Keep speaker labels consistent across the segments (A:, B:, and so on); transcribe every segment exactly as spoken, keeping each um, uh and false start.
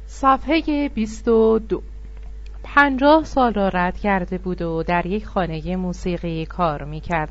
A: صفحه بیست و دو. پنجاه سال را رد کرده بود و در یک خانه موسیقی کار میکرد.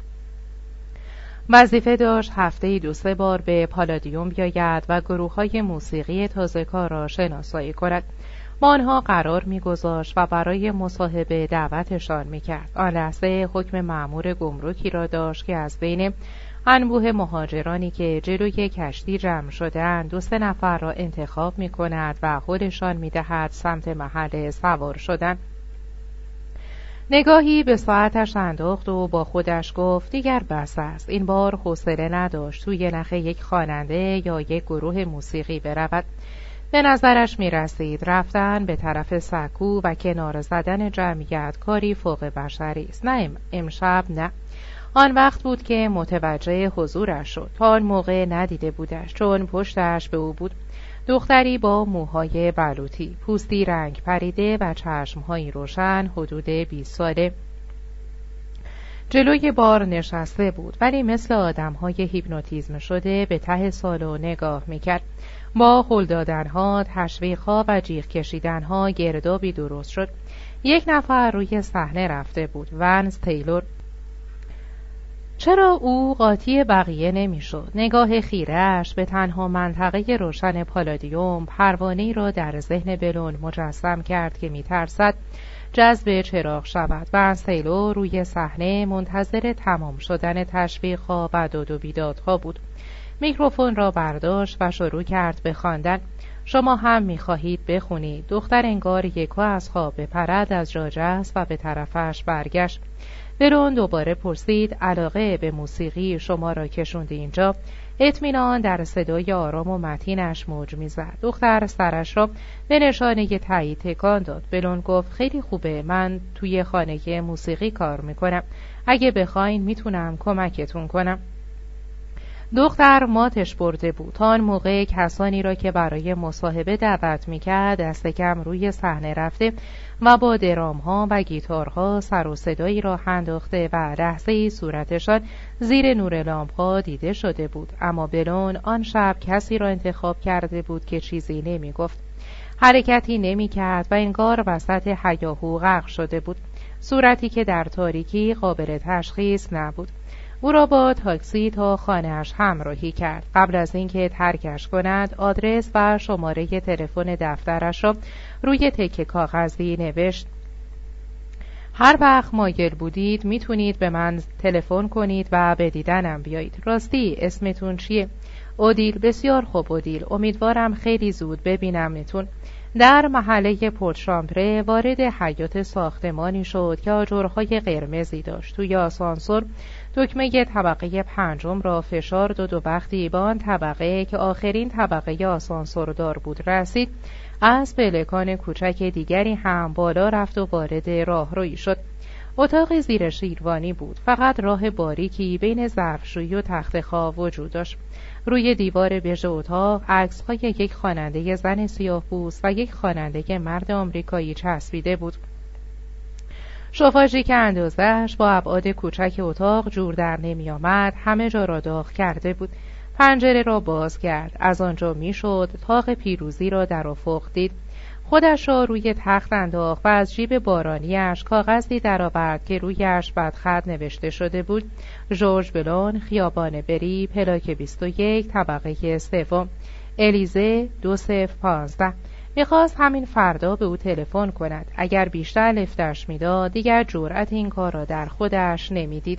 A: وظیفه داشت هفته‌ای دو سه بار به پالادیوم بیاید و گروه‌های موسیقی تازه کار را شناسایی کند. با آنها قرار می‌گذاشت و برای مصاحبه دعوتشان می‌کرد. آن لحظه حکم مأمور گمرکی را داشت که از بین انبوه مهاجرانی که جلوی کشتی جمع شده‌اند دو سه نفر را انتخاب می‌کند و خودشان می‌دهد سمت محل سوار شدن. نگاهی به ساعتش انداخت و با خودش گفت دیگر بس است. این بار حوصله نداشت توی نخ یک خواننده یا یک گروه موسیقی برود. به نظرش می رسید رفتن به طرف سکو و کنار زدن جمعیت کاری فوق بشری است. نه امشب نه. آن وقت بود که متوجه حضورش شد. تا آن موقع ندیده بودش چون پشتش به او بود. دختری با موهای بلوطی، پوستی رنگ پریده و چشمهایی روشن، حدود بیست ساله. جلوی بار نشسته بود ولی مثل آدم‌های هیپنوتیزم شده به ته سالن نگاه می‌کرد. با هل دادن‌ها، تشویق‌ها و جیغ کشیدن‌ها گردابی درست شد. یک نفر روی صحنه رفته بود، ونز تیلور. چرا او قاطی بقیه نمی‌شد؟ نگاه خیره‌اش به تنها منطقه روشن پالادیوم پروانه‌ای را در ذهن بلون مجسم کرد که می‌ترسد جذب چراغ شود. ونز تیلور روی صحنه منتظر تمام شدن تشویق‌ها و داد و بیدادها بود. میکروفون را برداشت و شروع کرد به خواندن. شما هم می‌خواهید بخونید. دختر انگار یکو از خواب بپرد از جا جست و به طرفش برگشت. بلون دوباره پرسید علاقه به موسیقی شما را کشوند اینجا؟ اطمینان در صدای آرام و متینش موج می‌زد. دختر سرش را به نشانه تایید تکان داد. بلون گفت خیلی خوبه، من توی خانه موسیقی کار میکنم. اگه بخواین میتونم کمکتون کنم. دختر ماتش برده بود. تا آن موقع کسانی را که برای مصاحبه دعوت میکرد دست کم روی صحنه رفته و با درامها و گیتارها سر و صدایی را انداخته و لحظه‌ای صورتشان زیر نور لامپ‌ها دیده شده بود. اما بلون آن شب کسی را انتخاب کرده بود که چیزی نمیگفت، حرکتی نمیکرد و انگار وسط هیاهو غرق شده بود، صورتی که در تاریکی قابل تشخیص نبود. او را با تاکسی تا خانه‌اش همراهی کرد. قبل از اینکه ترکش کند آدرس و شماره تلفن دفترش را روی تکه کاغذی نوشت. هر وقت مایل بودید میتونید به من تلفن کنید و به دیدنم بیایید. راستی اسمتون چیه؟ اودیل. بسیار خوب اودیل، امیدوارم خیلی زود ببینمتون. در محله پورت شامپره وارد حیاط ساختمانی شد که آجرهای قرمزی داشت. توی آسانسور دکمه طبقه پنجم را فشار داد و وقتی به آن طبقه که آخرین طبقه آسانسوردار بود رسید، از پلکان کوچک دیگری هم بالا رفت و وارد راهرویی شد. اتاق زیر شیروانی بود. فقط راه باریکی بین ظرفشویی و تخت خواب وجود داشت. روی دیوار بژ اتاق عکس‌های یک خواننده زن سیاه‌پوست و یک خواننده مرد آمریکایی چسبیده بود. شوفاژی که اندازه‌اش با ابعاد کوچک اتاق جور در نمی آمد همه جا را داغ کرده بود. پنجره را باز کرد. از آنجا میشد طاق پیروزی را در افق دید. خودش را روی تخت انداخت و از جیب بارانیش کاغذی درآورد که رویش بدخط نوشته شده بود: ژورژ بلون، خیابان بری، پلاک بیست و یک، طبقه سوم، الیزه، دو صفر پانزده. میخواست همین فردا به او تلفن کند. اگر بیشتر لفتش میداد دیگر جرأت این کار را در خودش نمیدید.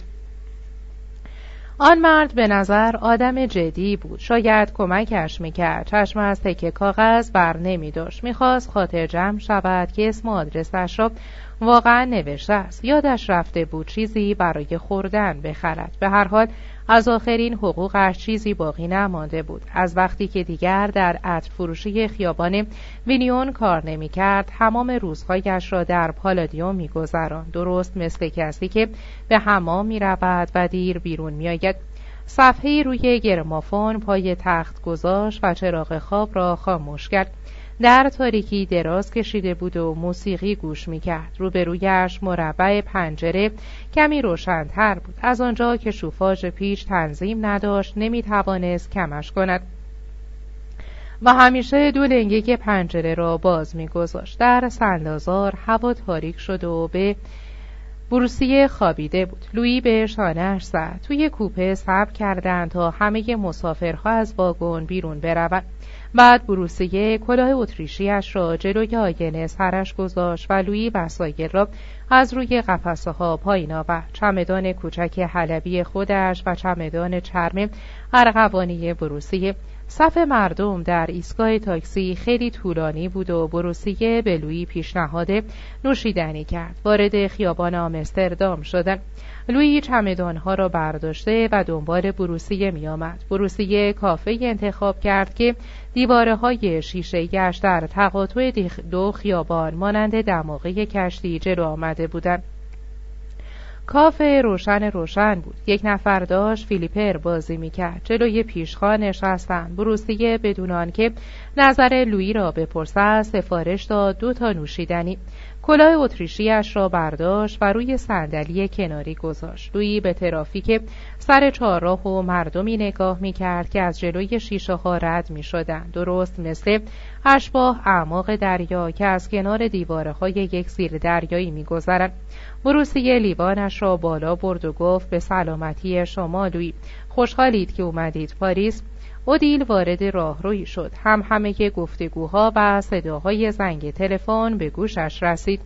A: آن مرد به نظر آدم جدی بود. شاید کمکش میکرد. چشم از تکه کاغذ بر نمیداشت. میخواست خاطر جمع شود که اسم و آدرسش را واقعا نوشته است. یادش رفته بود چیزی برای خوردن بخرد. به هر حال از آخرین حقوقش چیزی باقی نمانده بود. از وقتی که دیگر در عطر فروشی خیابان وینیون کار نمی کرد تمام روزهایش را در پالادیوم می گذراند. درست مثل کسی که به حمام می رود و دیر بیرون می آید. صفحه‌ای روی گرامافون پای تخت گذاشت و چراغ خواب را خاموش کرد. در تاریکی دراز کشیده بود و موسیقی گوش می‌کرد. روبرویش مربع پنجره کمی روشن‌تر بود. از آنجا که شوفاژ پیچ تنظیم نداشت نمی‌توانست کمش کند. و همیشه دو لنگه پنجره را باز می‌گذاشت. در سندازار هوا تاریک شد و به بروسیه خوابیده بود. لویی به شانه‌اش زد. توی کوپه صبر کردند تا همه مسافرها از واگن بیرون بروند. بعد بروسیه کلاه اتریشی‌اش را جلوی آینه سرش گذاشت و لویی وسایل را از روی قفسه ها پایین آورد. چمدان کوچک حلبی خودش و چمدان چرم ارغوانی بروسیه. صف مردم در ایستگاه تاکسی خیلی طولانی بود و بروسیه به لویی پیشنهاد نوشیدنی کرد. وارد خیابان آمستردام شدند. لویی چمدانها را برداشته و دنبال بروسیه می آمد. بروسیه کافه انتخاب کرد که دیواره های شیشه‌ایش در تقاطع دو خیابان مانند دماغه کشتی جلو آمده بودند. کافه روشن روشن بود. یک نفر داشت فیلیپر بازی میکرد. جلوی پیشخوان نشستند. بروسیه بدون آنکه نظر لویی را بپرسد سفارش داد دو تا نوشیدنی. کلاه اتریشی‌اش را برداشت و روی صندلی کناری گذاشت. لویی به ترافیک سر چهارراه و مردمی نگاه میکرد که از جلوی شیشه ها رد میشدند، درست مثل اشباح اعماق دریا که از کنار دیواره های یک زیر دریایی میگذرند. بروسیه لیوانش را بالا برد و گفت به سلامتی شما لویی، خوشحالید که اومدید پاریس؟ اودیل وارد راهرویی شد. هم همه گفتگوها و صداهای زنگ تلفن به گوشش رسید.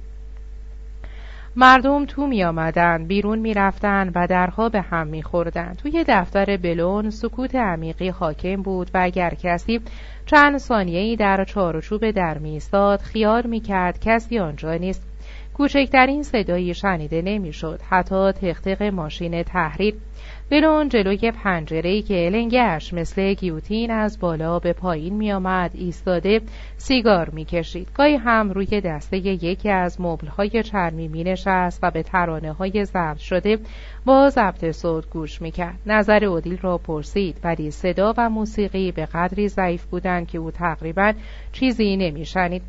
A: مردم تو می آمدن، بیرون می رفتن و درها به هم می خوردن. توی دفتر بلون سکوت عمیقی حاکم بود و اگر کسی چند ثانیه‌ای در چارچوب در می ایستاد خیال می کرد کسی آنجا نیست. کوچکترین صدایی شنیده نمی شد، حتی تق-تق ماشین تحریر. بلون جلوی پنجره‌ای که لنگه‌اش مثل گیوتین از بالا به پایین می آمد ایستاده سیگار می کشید. گاهی هم روی دسته یکی از مبل‌های چرمی می نشست و به ترانه‌های ضبط شده با ضبط صوت گوش می کرد. نظر اودیل را پرسید، ولی صدا و موسیقی به قدری ضعیف بودند که او تقریباً چیزی نمی شنید.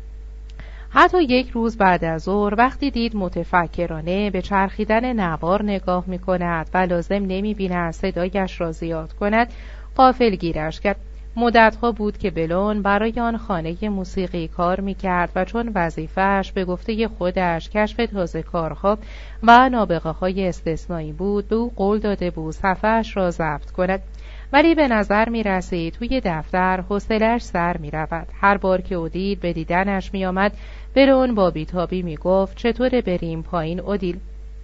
A: حتی یک روز بعد از ظهر وقتی دید متفکرانه به چرخیدن نوار نگاه می کند و لازم نمی بیند صدایش را زیاد کند، غافلگیرش کرد. مدتها بود که بلون برای آن خانه موسیقی کار می کرد و چون وظیفه‌اش به گفته خودش کشف تازه کارها و نابغه های استثنایی بود، به او قول داده بود صفحه‌اش را ضبط کند. ولی به نظر می رسید توی دفتر حوصله‌اش سر می رود. هر بار که اودیل به دیدنش می آمد بلون با بیتابی می گفت چطوره بریم پایین اودیل؟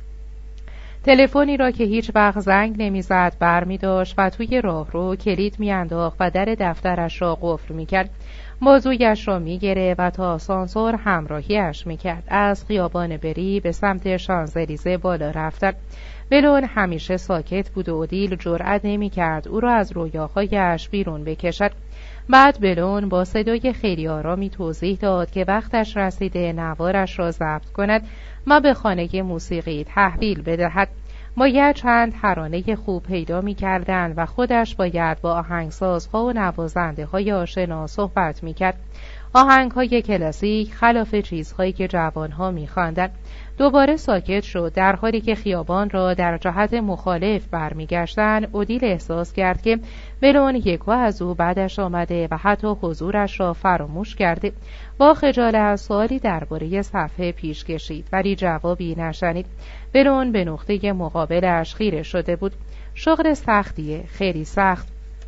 A: تلفنی را که هیچ وقت زنگ نمی زد بر می داشت و توی راهرو کلید می انداخت و در دفترش را قفل می کرد. بازویش را می گرفت و تا آسانسور همراهیش می کرد. از خیابان بری به سمت شانزلیزه بالا رفتن. بلون همیشه ساکت بود و اودیل جرأت نمی کرد او را از رویاهایش بیرون بکشد. بعد بلون با صدای خیلی آرامی توضیح داد که وقتش رسیده نوارش را ضبط کند و به خانه موسیقی تحویل بدهد. باید چند ترانه خوب پیدا می کردن و خودش باید با آهنگسازها و نوازنده های آشنا صحبت می کرد. آهنگ های کلاسیک خلاف چیزهایی که جوانها می خواندند. دوباره ساکت شد. در حالی که خیابان را در جهت مخالف برمیگشتند، اودیل احساس کرد که بلون یکو از او بعدش آمده و حتی حضورش را فراموش کرده. با خجالت سوالی درباره صفحه پیش کشید ولی جوابی نشنید. بلون به نقطه مقابلش خیره شده بود. شغل سختیه، خیلی سخت.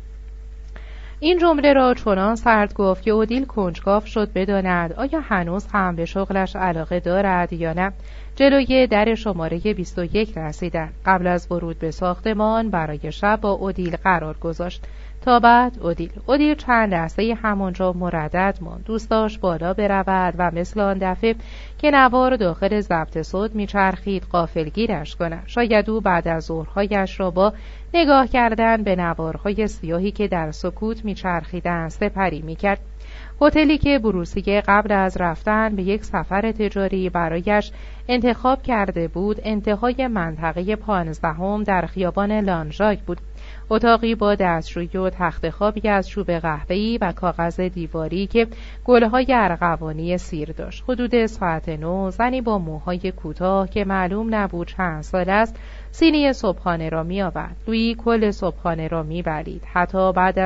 A: این جمله را چنان سرد گفت که اودیل کنجکاو شد بداند آیا هنوز هم به شغلش علاقه دارد یا نه. جلوی در شماره بیست و یک رسیدند. قبل از ورود به ساختمان برای شب با اودیل قرار گذاشت. تا بعد اودیل اودیل چند لحظه همانجا مردد ماند. دوست داشت بالا برود و مثل آن دفعه که نوار داخل ضبط صوت میچرخید غافلگیرش کند. شاید او بعد از ظهرهایش را با نگاه کردن به نوارهای سیاهی که در سکوت میچرخیدند سپری میکرد. هتلی که بروسیه قبل از رفتن به یک سفر تجاری برایش انتخاب کرده بود انتهای منطقه پانزدهم در خیابان لانژاک بود. اتاقی با دستشویی و تخت خوابی از چوب قهوه‌ای و کاغذ دیواری که گلهای ارغوانی سیر داشت. حدود ساعت نو زنی با موهای کوتاه که معلوم نبود چند سال است سینی صبحانه را می آورد. لویی کل صبحانه را می بلید. حتی بعد از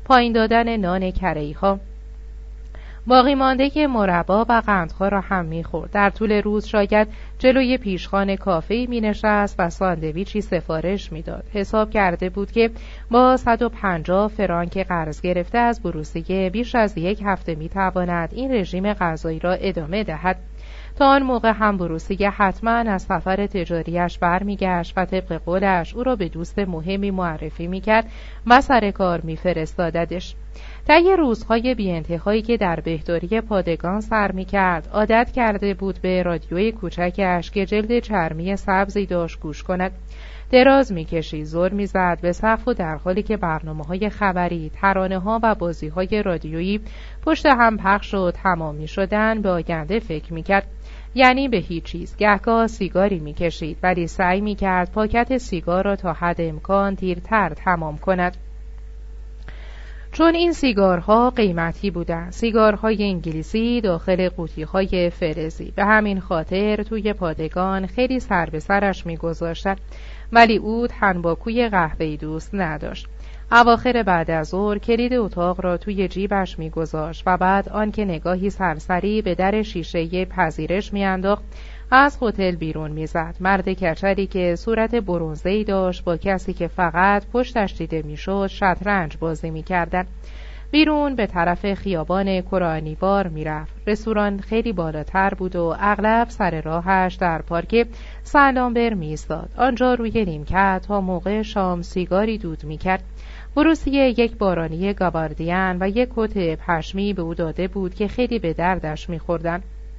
A: پایین دادن نان کره‌ای ها، باقی مانده مربا و قندها را هم می‌خورد. در طول روز شاید جلوی پیشخوان کافه‌ای می‌نشست و ساندویچی سفارش می‌داد. حساب کرده بود که با صد و پنجاه فرانک قرض گرفته از بروسیه بیش از یک هفته می‌تواند این رژیم غذایی را ادامه دهد. تا آن موقع هم بروسیه حتما از سفر تجاریش برمیگشت و طبق قولش او را به دوست مهمی معرفی می‌کرد و سر کار می‌فرستاددش. طی روزهای بی انتهایی که در بهداری پادگان سر می‌کرد، عادت کرده بود به رادیوی کوچکش که جلد چرمی سبزی داشت گوش کند. دراز می‌کشید، زل می‌زد به سقف و در حالی که برنامه‌های خبری، ترانه‌ها و بازی‌های رادیویی پشت هم پخش و تمام می‌شدند به آینده فکر می‌کرد، یعنی به هیچ چیز. گهگاه سیگاری می‌کشید، ولی سعی می‌کرد پاکت سیگار را تا حد امکان دیرتر تمام کند، چون این سیگارها قیمتی بودند، سیگارهای انگلیسی داخل قوطی‌های فلزی. به همین خاطر توی پادگان خیلی سر به سرش می‌گذاشتند، ولی او تنباکوی قهوه‌ای دوست نداشت. اواخر بعد از ظهر کلید اتاق را توی جیبش می‌گذاشت و بعد آنکه نگاهی سرسری به در شیشه‌ای پذیرش می‌انداخت، از هتل بیرون میزد. مرد کچلی که صورت برنزه‌ای داشت با کسی که فقط پشتش دیده میشد شطرنج بازی میکردند. بیرون به طرف خیابان کرانیوار میرفت. رستوران خیلی بالاتر بود و اغلب سر راهش در پارک سلامبر میایستاد. آنجا روی نیمکت تا موقع شام سیگاری دود میکرد. بروسیه یک بارانی گاباردین و یک کت پشمی به او داده بود که خیلی به دردش میخوردن.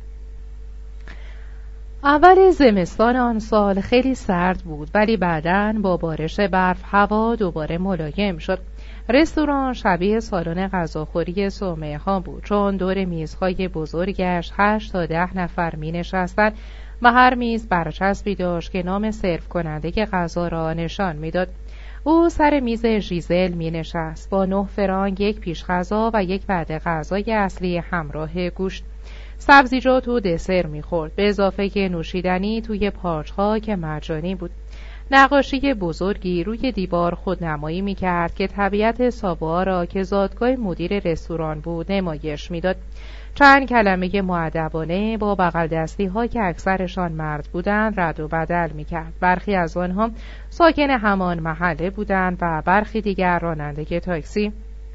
A: اول زمستان آن سال خیلی سرد بود، ولی بعداً با بارش برف هوا دوباره ملایم شد. رستوران شبیه سالن غذاخوری صومعه ها بود، چون دور میزهای بزرگش هشت تا ده نفر می نشستند و هر میز برچسبی داشت که نام سرو کننده غذا را نشان میداد. او سر میز ژیزل می نشست با نه فرانک یک پیش غذا و یک وعده غذای اصلی همراه گوشت. سبزیجات و دسر می‌خورد، به اضافه که نوشیدنی توی پارچ‌ها که مجانی بود. نقاشی بزرگی روی دیوار خودنمایی می‌کرد که طبیعت ساوا را که زادگاه مدیر رستوران بود نمایش می‌داد. چند کلمه مؤدبانه با بغل دستی‌ها که اکثرشان مرد بودند رد و بدل می‌کرد. برخی از آنها ساکن همان محله بودند و برخی دیگر راننده تاکسی.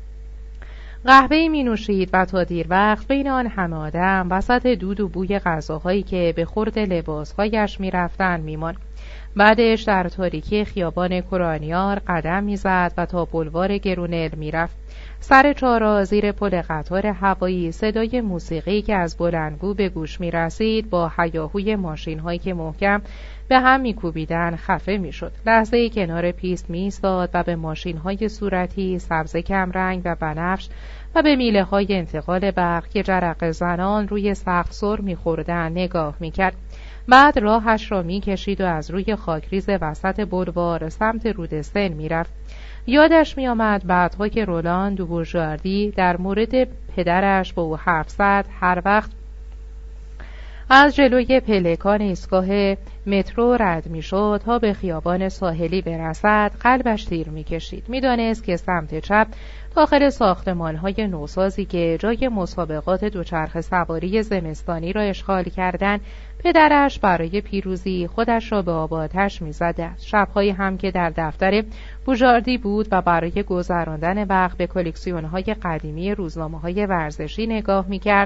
A: قهوه‌ای می نوشید و تا دیر وقت بین آن همه آدم وسط دود و بوی غذاهایی که به خورد لباسهایش می رفتن می ماند. بعدش در تاریکی خیابان کرانیار قدم می زد و تا بلوار گرونل می رفت. سر چهارراه زیر پل قطار هوایی صدای موسیقی که از بلندگو به گوش می رسید با هیاهوی ماشین هایی که محکم به هم می کوبیدن خفه می شد. لحظه ای کنار پیست می ایستاد و به ماشین های صورتی سبز کمرنگ و بنفش و به میله های انتقال برق که جرق زنان روی سقف سر می خوردن نگاه می کرد. بعد راهش را می کشید و از روی خاکریز وسط بلوار سمت رودسن می رفت. یادش می آمد بعدها که رولان دو بورژاردی در مورد پدرش با او حرف زد، هر وقت از جلوی پلکان ایستگاه مترو رد می شد تا به خیابان ساحلی برسد قلبش تیر می کشید. می دانست که سمت چپ داخل ساختمان های نوسازی که جای مسابقات دوچرخه سواری زمستانی را اشغال کردن پدرش برای پیروزی خودش را به آب آتش می زده. شبهایی هم که در دفتر بوژاردی بود و برای گذراندن وقت به کلکسیون های قدیمی روزنامه های ورزشی نگاه می کرد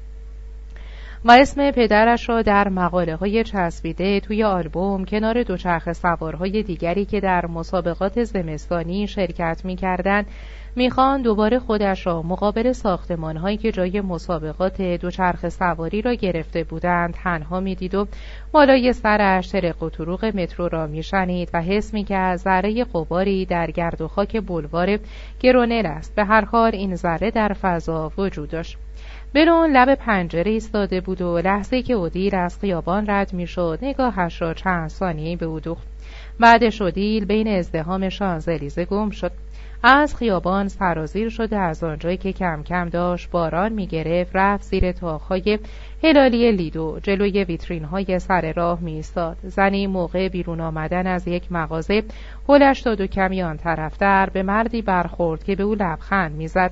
A: و اسم پدرش را در مقاله های چسبیده توی آلبوم کنار دوچرخه سوارهای دیگری که در مسابقات زمستانی شرکت می کردن میخوان دوباره خودش را مقابل ساختمان هایی که جای مسابقات دوچرخه سواری را گرفته بودند تنها میدید و بالای سرش ترق و طروق مترو را میشنید و حس میکرد ذره غباری در گرد و خاک بلوار گرونل است. به هر حال این ذره در فضا وجود داشت. بلون لب پنجره ایستاده بود و لحظه‌ای که اودیر از خیابان رد میشد نگاهش را چند ثانیه‌ای به او دوخت. بعدش اودیل بین ازدحام شانزلیزه گم شد. از خیابان سرازیر شده از آنجایی که کم کم داشت باران می‌گرفت رفت زیر طاق‌های هلالی لیدو. جلوی ویترین‌های سر راه می‌ایستاد. زنی موقع بیرون آمدن از یک مغازه هلش داد و کمی آن طرفتر به مردی برخورد که به او لبخند می‌زد.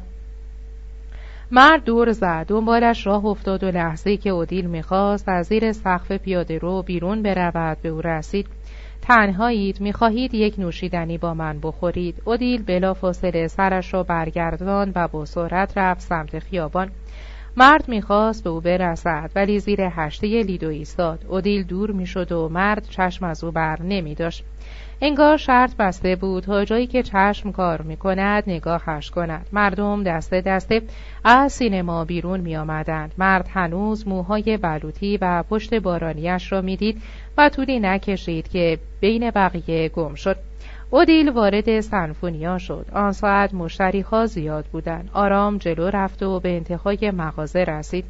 A: مرد دور زد، دنبالش راه افتاد و لحظه‌ای که اودیل می‌خواست از زیر سقف پیاده‌رو بیرون برود به او رسید. تنهایید؟ می‌خواهید یک نوشیدنی با من بخورید؟ اودیل بلافاصله سرش را برگرداند و با سرعت رفت سمت خیابان. مرد می‌خواست به او برسد ولی زیر هشته لیدو ایستاد. اودیل دور می‌شد و مرد چشم از او بر نمی‌داشت. انگار شرط بسته بود تا جایی که چشم کار می‌کند نگاهش کند. مردم دسته دسته از سینما بیرون می‌آمدند. مرد هنوز موهای بلوطی و پشت بارانیش را می‌دید و طولی نکشید که بین بقیه گم شد. اودیل وارد سنفونیا شد. آن ساعت مشتری‌ها زیاد بودند. آرام جلو رفت و به انتهای مغازه رسید.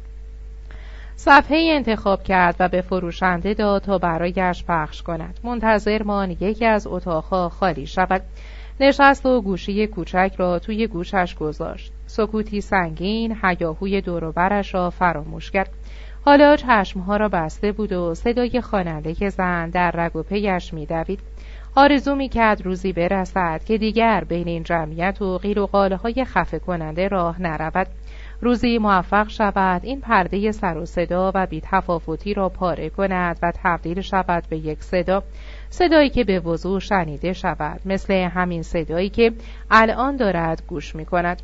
A: صفحه‌ای انتخاب کرد و به فروشنده داد تا برایش پخش کند. منتظر ماند یکی از اتاقها خالی شود. نشست و گوشی کوچک را توی گوشش گذاشت. سکوتی سنگین هیاهوی دور و برش را فراموش کرد. حالا چشمها را بسته بود و صدای خواننده زن در رگ و پیش می‌دوید. آرزو می‌کرد روزی برسد که دیگر بین این جمعیت و قیل و قاله‌های خفه کننده راه نرود. روزی موفق شود این پرده سر و صدا و بی‌تفاوتی را پاره کند و تبدیل شود به یک صدا، صدایی که به وضوح شنیده شود، مثل همین صدایی که الان دارد گوش می‌کند.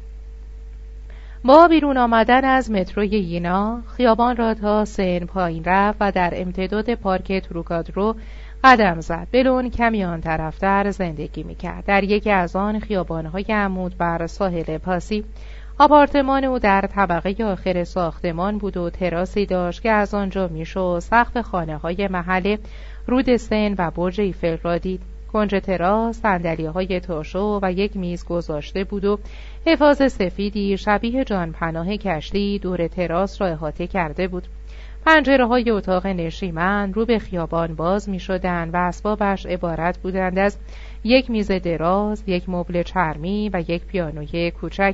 A: با بیرون آمدن از متروی یینا خیابان را تا سن پایین رفت و در امتداد پارک تروکادرو قدم زد. بلون کمی آن طرفتر زندگی می‌کرد، در یکی از آن خیابان‌های عمود بر ساحل پاسی. آپارتمان او در طبقه آخر ساختمان بود و تراسی داشت که از آنجا میشد سقف خانه‌های محله رود سن و برج ایفل را دید. کنج تراس صندلی‌های تاشو و یک میز گذاشته بود و حفاظ سفیدی شبیه جانپناه کشتی دور تراس را احاطه کرده بود. پنجره‌های اتاق نشیمن رو به خیابان باز می‌شدند و اسبابش عبارت بودند از یک میز دراز، یک مبل چرمی و یک پیانوی کوچک.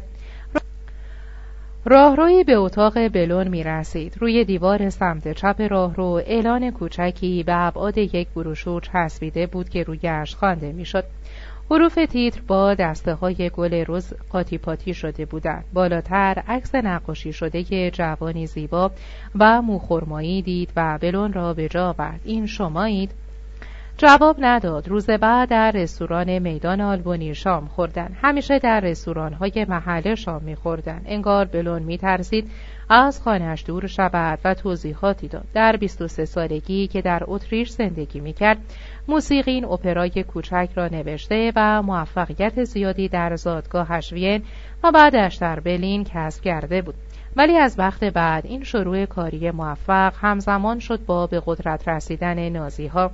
A: راهروی به اتاق بلون می رسید. روی دیوار سمت چپ راهرو اعلان کوچکی به ابعاد یک بروشور چسبیده بود که رویش خوانده می شد. حروف تیتر با دسته های گل رز قاطی پاتی شده بودند. بالاتر عکس نقاشی شده جوانی زیبا و موخرمایی دید و بلون را به جا آورد. این شمایید؟ جواب نداد. روز بعد در رستوران میدان آلبانی شام خوردن. همیشه در رستوران‌های محله شام می‌خوردن. انگار بلون می‌ترسید از خانه‌اش دور شود و توضیحاتی داد. در بیست و سه سالگی که در اتریش زندگی می‌کرد، موسیقین اپرای کوچک را نوشته و موفقیت زیادی در زادگاهش وین و بعدش در برلین کسب کرده بود. ولی از وقت بعد این شروع کاری موفق همزمان شد با به قدرت رسیدن نازی‌ها.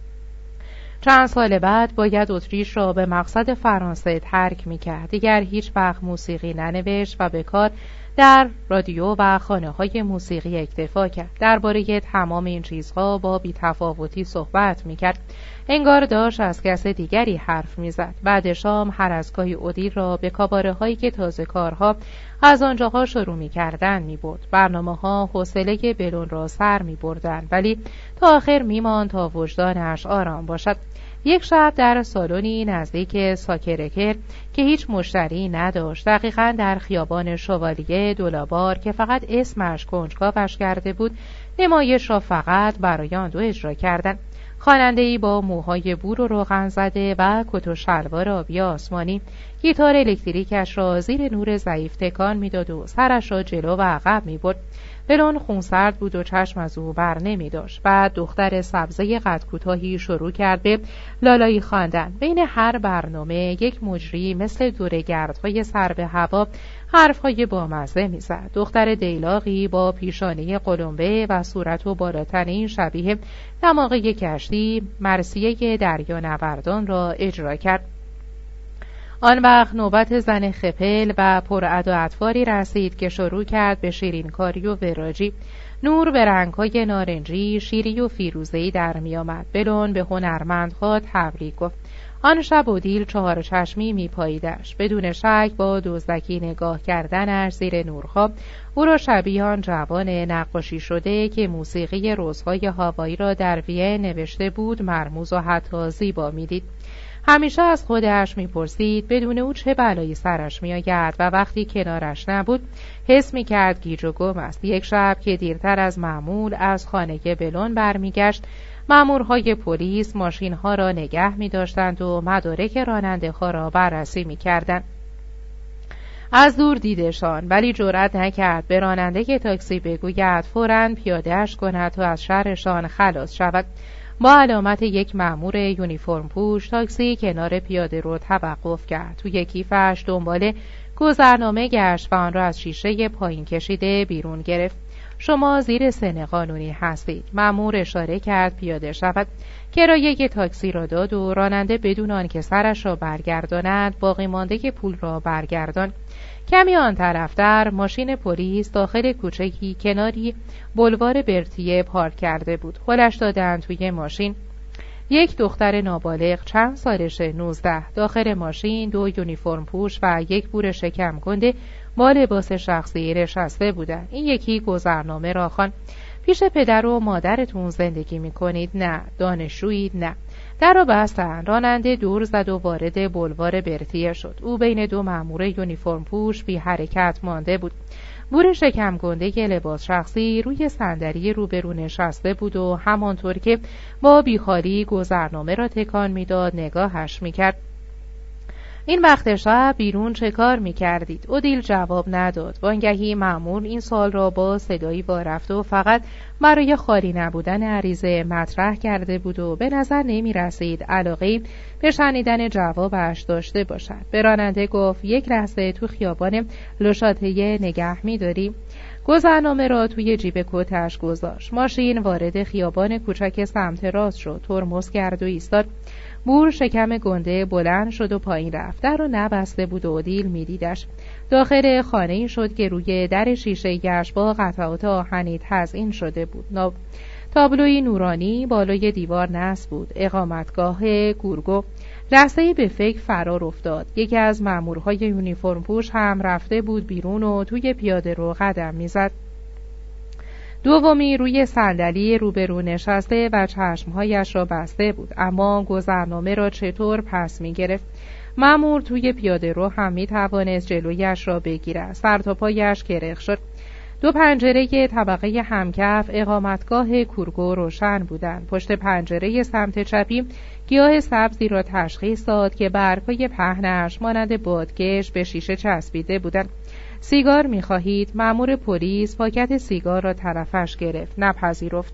A: چند سال بعد باید اتریش را به مقصد فرانسه ترک می‌کرد. دیگر هیچ وقت موسیقی ننوشت و به کار در رادیو و خانه‌های موسیقی اکتفا کرد. درباره تمام این چیزها با بی‌تفاوتی صحبت می‌کرد. انگار داشت از کس دیگری حرف می‌زد. بعد شام هر از گاهی اودیل را به کاباره‌هایی که تازه کارها از آنجاها شروع می‌کردند می‌برد. برنامه‌ها حوصله بلون را سر می‌بردند، ولی تا آخر می‌ماند تا وجدانش آرام باشد. یک شب در سالنی نزدیک ساکرکر که هیچ مشتری نداشت، دقیقاً در خیابان شوالیه دولابار که فقط اسمش کنجکاوش کرده بود، نمایش را فقط برای آن دو اجرا کردند. خواننده‌ای با موهای بور و روغن زده و کت و شلوار آبی آسمانی گیتار الکتریکش را زیر نور ضعیف تکان می‌داد و سرش را جلو و عقب می‌برد. بلون خونسرد بود و چشم از او بر نمی داشت. بعد دختر سبزه قد کوتاهی شروع کرد به لالایی خواندن. بین هر برنامه یک مجری مثل دورگردهای سر به هوا حرفهای بامزه میزد. دختر دیلاقی با پیشانی قلمبه و صورت و بالاتنی شبیه دماغه کشتی مرثیه دریا نوردان را اجرا کرد. آن وقت نوبت زن خپل و پرعد و اطواری رسید که شروع کرد به شیرینکاری و وراجی. نور به رنگ‌های نارنجی، شیری و فیروزه‌ای در می‌آمد. بلون به هنرمندها تبریک گفت. آن شب اودیل چهار چشمی می‌پاییدش. بدون شک با دزدکی نگاه کردنش زیر نورها او را شبیه آن جوان نقاشی شده که موسیقی روزهای هاوایی را در وین نوشته بود مرموز و حتی زیبا می‌دید. همیشه از خودش می‌پرسید بدون او چه بلایی سرش می‌آید و وقتی کنارش نبود حس می‌کرد گیج و گم است. یک شب که دیرتر از معمول از خانه بلون برمیگشت، مامورهای پلیس ماشین‌ها را نگه می‌داشتند و مدارک راننده‌ها را بررسی می‌کردند. از دور دیدشان، ولی جرأت نکرد به راننده تاکسی بگوید فوراً پیاده‌اش کند تا از شرشان خلاص شود. با علامت یک مأمور یونیفرم پوش تاکسی کنار پیاده رو توقف کرد. توی کیفش دنبال گذرنامه گشت و آن را از شیشه پایین کشیده بیرون گرفت. شما زیر سن قانونی هستید. مأمور اشاره کرد پیاده شود. کرایه تاکسی را داد و راننده بدون آنکه سرش را برگرداند باقی مانده پول را برگردان. کمی آن طرفتر ماشین پلیس داخل کوچه‌ای کناری بولوار برتیه پارک کرده بود. هلش دادند توی ماشین. یک دختر نابالغ چند سالشه، نوزده، داخل ماشین دو یونیفرم پوش و یک بور شکم گنده با لباس شخصی نشسته بودند. این یکی گذرنامه را خواند. پیش پدر و مادرتون زندگی میکنید؟ نه. دانشجویید؟ نه. در را بستند. راننده دور زد و وارد بولوار برتیه شد. او بین دو مأمور یونیفرم پوش بی حرکت مانده بود. بور شکم گنده لباس شخصی روی صندلی روبرو نشسته بود و همانطور که با بیخالی گذرنامه را تکان میداد نگاهش میکرد. این وقت شب بیرون چه کار میکردید؟ اودیل جواب نداد. وانگهی مأمور این سوال را با صدایی وارفت و فقط برای خالی نبودن عریضه مطرح کرده بود و به نظر نمی رسید علاقه به شنیدن جوابش داشته باشد. به راننده گفت یک لحظه تو خیابان لوشاتیه نگه می‌داری؟ گذرنامه را توی جیب کتش گذاشت. ماشین وارد خیابان کوچک سمت راست شد. ترمز کرد و ایستاد. بور شکم گنده بلند شد و پایین رفت. در رو نبسته بود و اودیل می‌دیدش. داخل خانه‌ای شد که روی در شیشه‌ایش با قطعات آهنی تزئین شده بود. ناب... تابلوی نورانی بالای دیوار نصب بود. اقامتگاه گورگو. لحظه‌ای به فکر فرار افتاد. یکی از مامورهای یونیفرم پوش هم رفته بود بیرون و توی پیاده رو قدم می‌زد. دومی روی صندلی روبرو نشسته و چشمهایش را بسته بود، اما گذرنامه را چطور پس می‌گرفت؟ مأمور توی پیاده رو هم می‌توانست جلویش را بگیرد. سر تا پایش کرخ شد. دو پنجره طبقه همکف اقامتگاه کورگو روشن بودند. پشت پنجره سمت چپی گیاه سبزی را تشخیص داد که برگ‌های پهنش مانند بادکش به شیشه چسبیده بودند. سیگار می‌خواهید؟ مأمور پلیس پاکت سیگار را طرفش گرفت. نپذیرفت.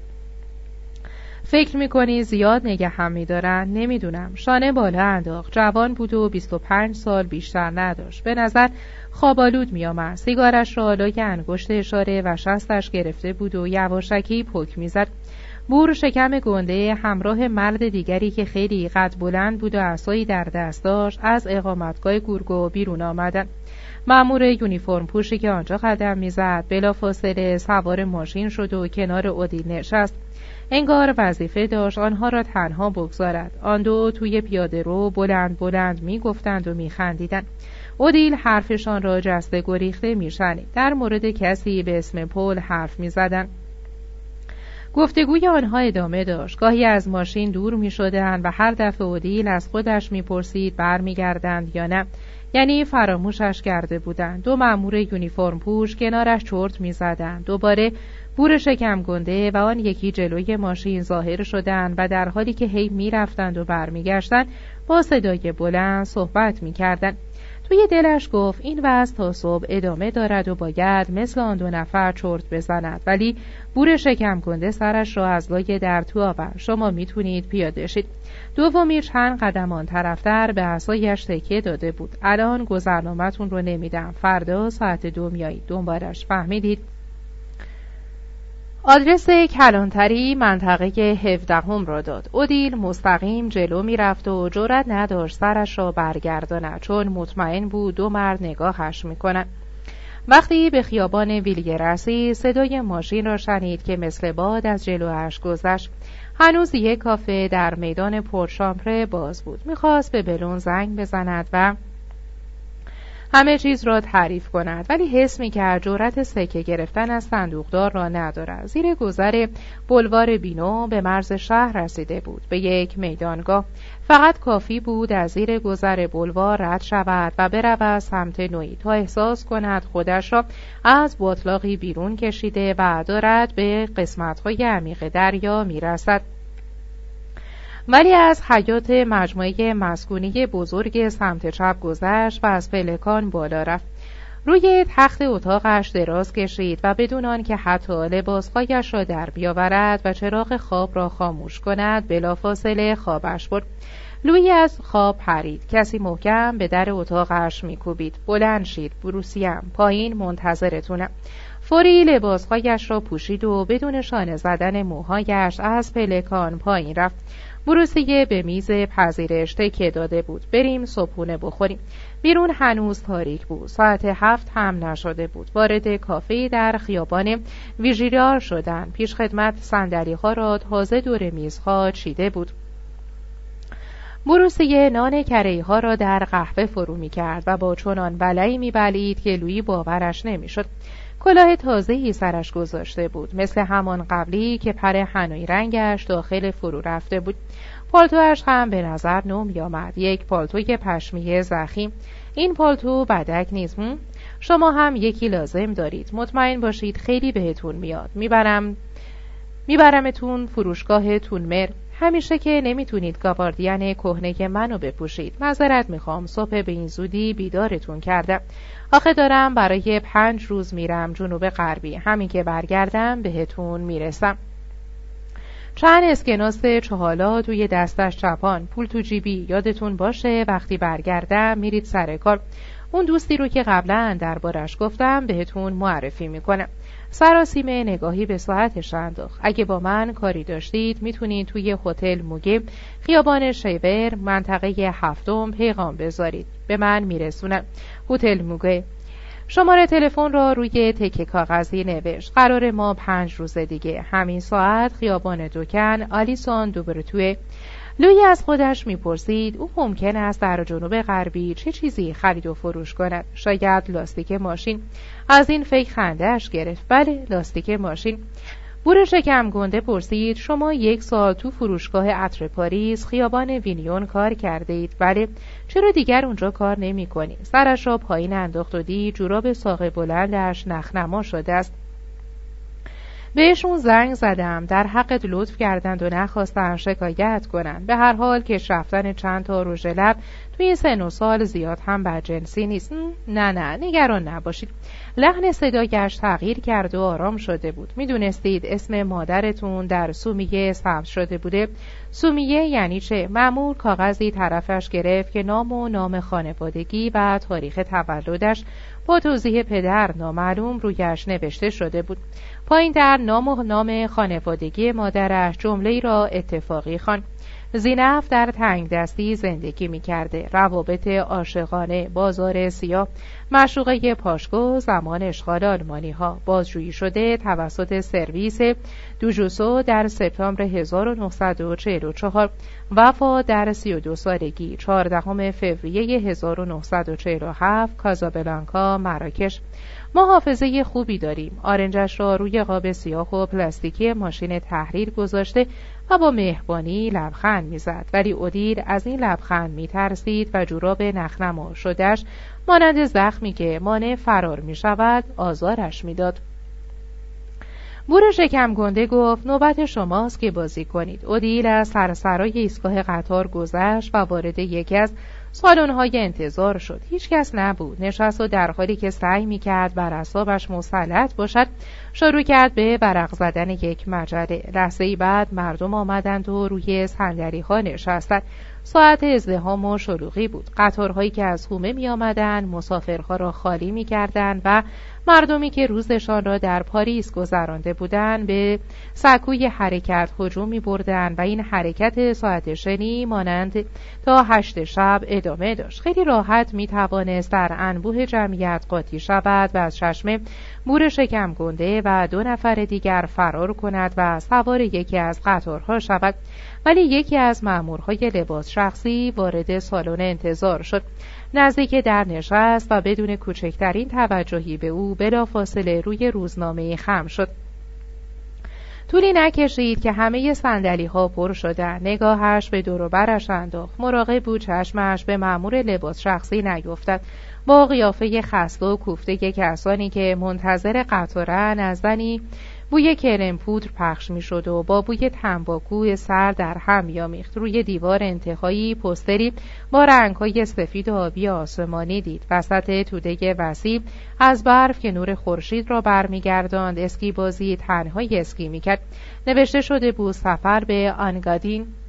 A: فکر می‌کنی زیاد نگه هم می‌دارن؟ نمی‌دونم. شانه بالا انداخت. جوان بود و بیست و پنج سال بیشتر نداشت. به نظر خوابالود می‌آمد. سیگارش را لای انگشت اشاره و شستش گرفته بود و یواشکی پک می‌زد. بور شکم گنده همراه مرد دیگری که خیلی قد بلند بود و عصایی در دست داشت از اقامتگاه گورگو بیرون آمدند. مأمور یونیفرم پوشی که آنجا قدم می‌زد بلافاصله سوار ماشین شد و کنار اودیل نشست. انگار وظیفه داشت آنها را تنها بگذارد. آن دو توی پیاده رو بلند بلند می‌گفتند و می‌خندیدند. اودیل حرفشان را جسته گریخته می‌شنید. در مورد کسی به اسم پل حرف می‌زدند. گفتگوی آنها ادامه داشت. گاهی از ماشین دور می‌شدند و هر دفعه اودیل از خودش می‌پرسید برمیگردند یا نه. یعنی فراموشش کرده بودند. دو مأمور یونیفرم پوش کنارش چرت می‌زدند. دوباره بور شکم گنده و آن یکی جلوی ماشین ظاهر شدند و در حالی که هی می‌رفتند و برمیگشتند با صدای بلند صحبت می‌کردند. توی دلش گفت این وضع تا صبح ادامه دارد و باید مثل آن دو نفر چرت بزند، ولی بور شکم گنده سرش را از لای در تو آورد. شما میتونید پیاده شید. دومی چند قدم آن طرفتر به عصایش تکیه داده بود. الان گذرنامه‌تون رو نمیدم. فردا ساعت دو میایید دنبالش. فهمیدید؟ آدرس کلانتری منطقه هفدهم را داد. اودیل مستقیم جلو می رفت و جرأت نداشت سرش را برگرداند، چون مطمئن بود دو مرد نگاهش می کنند. وقتی به خیابان ویلیه رسید، صدای ماشین را شنید که مثل باد از جلویش گذشت. هنوز یک کافه در میدان پورتشامپره باز بود. می‌خواست به بلون زنگ بزند و همه چیز را تعریف کند، ولی حس می‌کرد جرأت سکه گرفتن از صندوقدار را ندارد. زیر گذر بولوار بینو به مرز شهر رسیده بود، به یک میدانگاه. فقط کافی بود از زیر گذر بولوار رد شود و برود سمت نوئی تا احساس کند خودش را از باتلاقی بیرون کشیده و دارد به قسمت‌های عمیق دریا می‌رسد. ولی از حیاط مجموعه مسکونی بزرگ سمت چپ گذشت و از پلکان بالا رفت. روی تخت اتاقش دراز کشید و بدون آنکه حتی لباسهایش را در بیاورد و چراغ خواب را خاموش کند، بلافاصله خوابش برد. لویی از خواب پرید. کسی محکم به در اتاقش میکوبید. بلند شید، بروسیم، پایین منتظرتونم. فوری لباسهایش را پوشید و بدون شانه زدن موهایش از پلکان پایین رفت. بروسیه به میز پذیرش تکیه داده بود. بریم صبحونه بخوریم. بیرون هنوز تاریک بود. ساعت هفت هم نشده بود. وارد کافه در خیابان ویژیرار شدند. پیش خدمت صندلی‌ها را تازه دور میزها چیده بود. بروسیه نان کره‌ها را در قهوه فرو می‌کرد و با چنان ولعی می‌بلعید که لویی باورش نمی‌شد. کلاه تازه‌ای سرش گذاشته بود، مثل همان قبلی که پر حنایی رنگش داخل فرو رفته بود. پالتوش هم به نظر نو می‌آمد، یک پالتوی پشمی ضخیم. این پالتو بدک نیست. هم؟ شما هم یکی لازم دارید. مطمئن باشید خیلی بهتون میاد. میبرم میبرمتون فروشگاه تونمر. همیشه که نمیتونید گاواردین کهنه منو بپوشید. معذرت میخوام صبح به این زودی بیدارتون کردم. آخه دارم برای پنج روز میرم جنوب غربی. همین که برگردم بهتون میرسم. چند اسکناس چهالا توی دستش چپان، پول تو جیبی. یادتون باشه وقتی برگردم میرید سر کار. اون دوستی رو که قبلا دربارش گفتم بهتون معرفی میکنم. سراسیمه نگاهی به ساعتش انداخت. اگه با من کاری داشتید میتونید توی هتل موگه خیابان شیور منطقه هفتم پیغام بذارید. به من میرسونم. هتل موگه. شماره تلفن را روی تکه کاغذی نوشت. قرار ما پنج روز دیگه همین ساعت خیابان دوکن آلیسون دوبرتوه. لویی از خودش میپرسید او ممکن است در جنوب غربی چه چیزی خرید و فروش کند. شاید لاستیک ماشین. از این فکر خنده‌اش گرفت. بله، لاستیک ماشین. بور شکم گنده پرسید شما یک سال تو فروشگاه عطر پاریس خیابان وینیون کار کرده اید؟ بله. چرا دیگر اونجا کار نمی کنی؟ سرش را پایین انداخت و دید جوراب ساق بلندش نخنما شده است. بهشون زنگ زدم، در حقت لطف کردند و نخواستن شکایت کنند. به هر حال که رفتن چند تا رژ لب توی سن و سال زیاد هم بدجنسی نیست. نه نه نگران نباشید. لحن صدایش تغییر کرد و آرام شده بود. میدونستید اسم مادرتون در سومیه ثبت شده بوده؟ سومیه یعنی چه؟ مأمور کاغذی طرفش گرفت که نام و نام خانوادگی و تاریخ تولدش با توضیح پدر نامعلوم رویش نوشته شده بود. پایین در نام و نام خانوادگی مادرش جمله‌ای را اتفاقی خواند. زینف در تنگ دستی زندگی می کرده. روابط عاشقانه، بازار سیاه، معشوقه پاشکو زمان اشغال آلمانی ها، بازجویی شده توسط سرویس دوجوسو در سپتامبر هزار و نهصد و چهل و چهار، وفات در سی و دو سالگی چهاردهم فوریه هزار و نهصد و چهل و هفت، کازابلانکا، مراکش. ما حافظه خوبی داریم. آرنجش را روی قاب سیاه و پلاستیکی ماشین تحریر گذاشته و با مهربانی لبخند میزد، ولی اودیل از این لبخند میترسید و جوراب نخنما شدهش مانند زخمی که مانع فرار میشود آزارش میداد. بور شکم گنده گفت نوبت شماست که بازی کنید. اودیل از سرسرای ایستگاه قطار گذشت و وارد یکی از سالن‌های انتظار شد. هیچ کس نبود. نشست و در حالی که سعی می‌کرد بر اعصابش مسلط باشد شروع کرد به ورق زدن یک مجله. لحظه‌ای بعد مردم آمدند و روی صندلی‌ها نشستند. ساعت ازدحام و شلوغی بود. قطارهایی که از حومه می آمدن مسافرها را خالی می کردن و مردمی که روزشان را در پاریس گذرانده بودند به سکوی حرکت هجوم می بردن و این حرکت ساعت شنی مانند تا هشت شب ادامه داشت. خیلی راحت می توانست در انبوه جمعیت قاطی شود و از چشم مور شکم گنده و دو نفر دیگر فرار کند و سوار یکی از قطارها شود، ولی یکی از مامورهای لباس شخصی وارد سالن انتظار شد. نزدیک در نشست و بدون کوچکترین توجهی به او بلافاصله روی روزنامه خم شد. طولی نکشید که همه صندلی‌ها پر شدند. نگاهش به دور و برش انداخت. مراقب بود چشمش به مأمور لباس شخصی نیفتد. با قیافه خسته و کوفته کسانی که منتظر قطارند از زنی بوی کرم پودر پخش می شد و با بوی تنباکو سر در هم می‌آمیخت. روی دیوار انتهایی پوستری با رنگ‌های سفید و آبی آسمانی دید. وسط توده وسیع از برف که نور خورشید را برمیگرداند اسکی بازی تنهایی اسکی می‌کرد. نوشته شده بود سفر به آنگادین